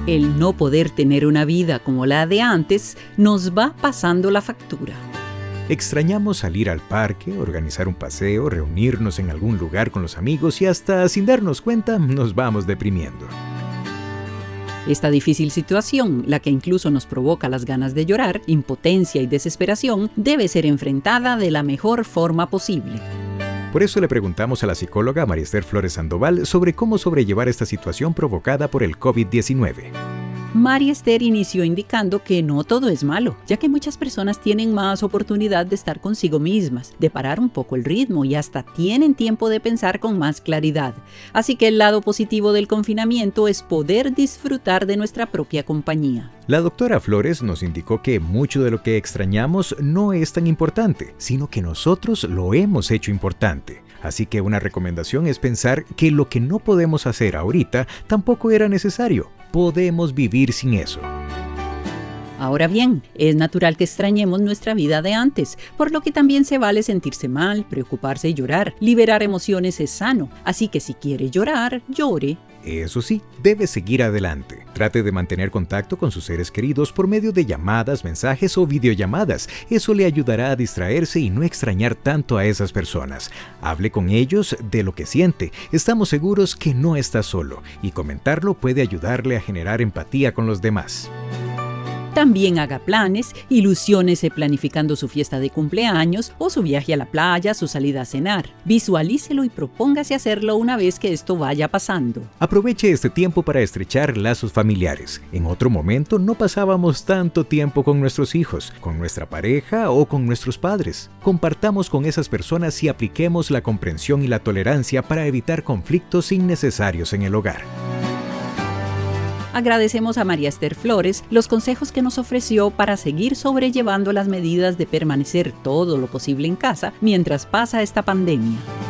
El no poder tener una vida como la de antes nos va pasando la factura. Extrañamos salir al parque, organizar un paseo, reunirnos en algún lugar con los amigos y hasta sin darnos cuenta nos vamos deprimiendo. Esta difícil situación, la que incluso nos provoca las ganas de llorar, impotencia y desesperación, debe ser enfrentada de la mejor forma posible. Por eso le preguntamos a la psicóloga María Esther Flores Sandoval sobre cómo sobrellevar esta situación provocada por el COVID-19. María Esther inició indicando que no todo es malo, ya que muchas personas tienen más oportunidad de estar consigo mismas, de parar un poco el ritmo y hasta tienen tiempo de pensar con más claridad. Así que el lado positivo del confinamiento es poder disfrutar de nuestra propia compañía. La doctora Flores nos indicó que mucho de lo que extrañamos no es tan importante, sino que nosotros lo hemos hecho importante. Así que una recomendación es pensar que lo que no podemos hacer ahorita tampoco era necesario. Podemos vivir sin eso. Ahora bien, es natural que extrañemos nuestra vida de antes, por lo que también se vale sentirse mal, preocuparse y llorar. Liberar emociones es sano, así que si quiere llorar, llore. Eso sí, debe seguir adelante. Trate de mantener contacto con sus seres queridos por medio de llamadas, mensajes o videollamadas. Eso le ayudará a distraerse y no extrañar tanto a esas personas. Hable con ellos de lo que siente. Estamos seguros que no está solo y comentarlo puede ayudarle a generar empatía con los demás. También haga planes, ilusiónese planificando su fiesta de cumpleaños o su viaje a la playa, su salida a cenar. Visualícelo y propóngase hacerlo una vez que esto vaya pasando. Aproveche este tiempo para estrechar lazos familiares. En otro momento no pasábamos tanto tiempo con nuestros hijos, con nuestra pareja o con nuestros padres. Compartamos con esas personas y apliquemos la comprensión y la tolerancia para evitar conflictos innecesarios en el hogar. Agradecemos a María Esther Flores los consejos que nos ofreció para seguir sobrellevando las medidas de permanecer todo lo posible en casa mientras pasa esta pandemia.